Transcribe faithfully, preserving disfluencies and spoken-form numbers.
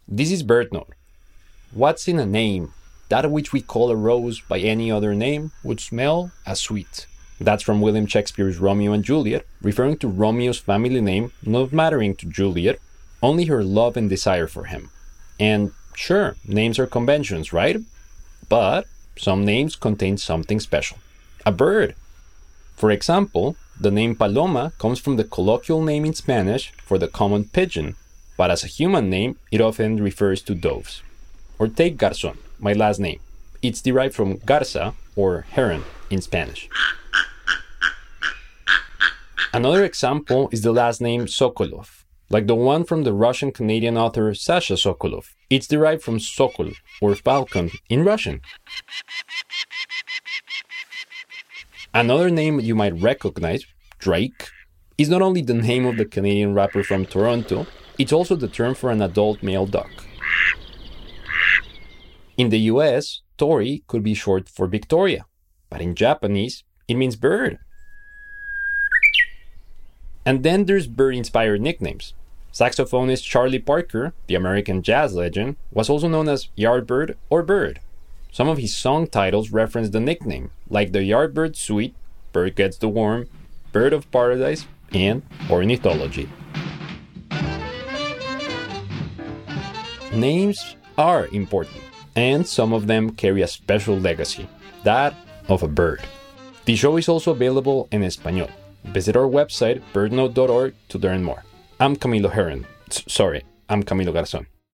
This is BirdNote. What's in a name? That which we call a rose by any other name would smell as sweet. That's from William Shakespeare's Romeo and Juliet, referring to Romeo's family name not mattering to Juliet, only her love and desire for him. And sure, names are conventions, right? But some names contain something special. A bird. For example, the name Paloma comes from the colloquial name in Spanish for the common pigeon, but as a human name, it often refers to doves. Or take Garzón, my last name. It's derived from garza, or heron, in Spanish. Another example is the last name Sokolov, like the one from the Russian-Canadian author Sasha Sokolov. It's derived from Sokol, or falcon, in Russian. Another name you might recognize, Drake, is not only the name of the Canadian rapper from Toronto, it's also the term for an adult male dog. In the U S, Tori could be short for Victoria, but in Japanese, it means bird. And then there's bird-inspired nicknames. Saxophonist Charlie Parker, the American jazz legend, was also known as Yardbird or Bird. Some of his song titles reference the nickname, like the Yardbird Suite, Bird Gets the Worm, Bird of Paradise, and Ornithology. Names are important, and some of them carry a special legacy, that of a bird. The show is also available in Espanol. Visit our website, birdnote dot org, to learn more. I'm Camilo Heron. S- sorry, I'm Camilo Garzón.